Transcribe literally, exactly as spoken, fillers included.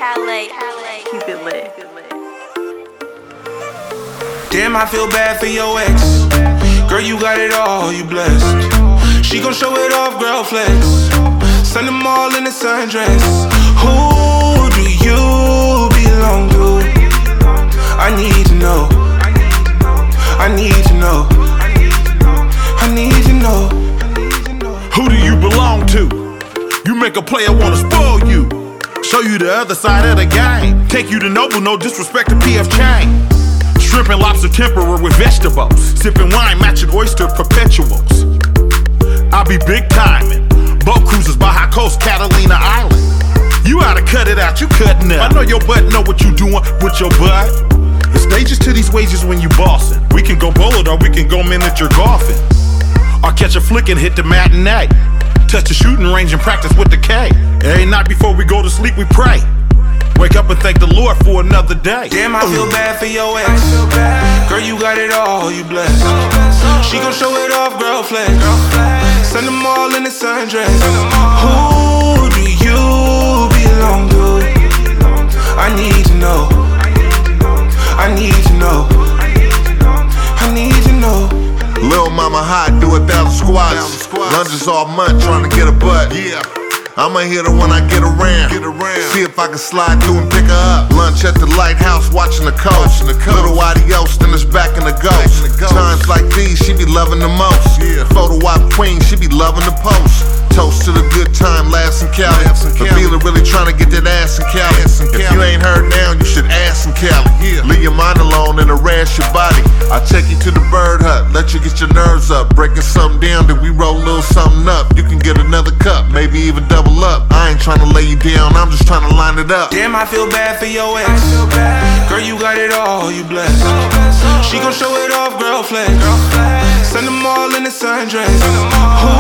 Calais. Keep it lit. Damn, I feel bad for your ex. Girl, you got it all, you blessed. She gon' show it off, girl, flex. Send them all in a sundress. Who do you belong to? I need to know. I need to know. I need to know. Who do you belong to? You make a player wanna spoil you. Show you the other side of the game. Take you to Noble, no disrespect to P F Chang. Shrimp and lobster temperer with vegetables. Sipping wine, matching oyster perpetuals. I be big timing. Boat cruises, Baja Coast, Catalina Island. You oughta cut it out, you cutting up. I know your butt know what you doing with your butt. It's stages to these wages when you bossin'. We can go bowling or we can go miniature golfing. Or catch a flick and hit the matinee. Touch the shooting range and practice with the K. Every night before we go to sleep we pray. Wake up and thank the Lord for another day. Damn, I feel bad for your ex. Girl, you got it all, you blessed. She gon' show it off, girl, flex. Send them all in a sundress. Who do you belong to? I need to know. I need to know. I need to know. Lil' mama hot, do a thousand squats. Lunges all month, trying to get a butt. Yeah. I'ma hit her when I get around. Get around. See if I can slide through and pick her up. Lunch at the lighthouse, watching the coast. The coast. Little adios, then it's back in the ghost. In the ghost. Times like these, she be loving the most. Yeah. Photo op queen, she be loving the post. Toast to the good time, laughs in Cali. Fabila really trying to get that ass in Cali. Ass in if Cali. You ain't heard now, you should ask in Cali. Yeah. Leave your mind alone and harass your body. I take you to the bird hut, let you get your nerves up. Breaking something down, then we roll a little something up. You can get another cup, maybe even double up. I ain't trying to lay you down, I'm just trying to line it up. Damn, I feel bad for your ex. Girl, you got it all, you blessed. She gon' show it off, girl, flex. Send them all in a sundress. Who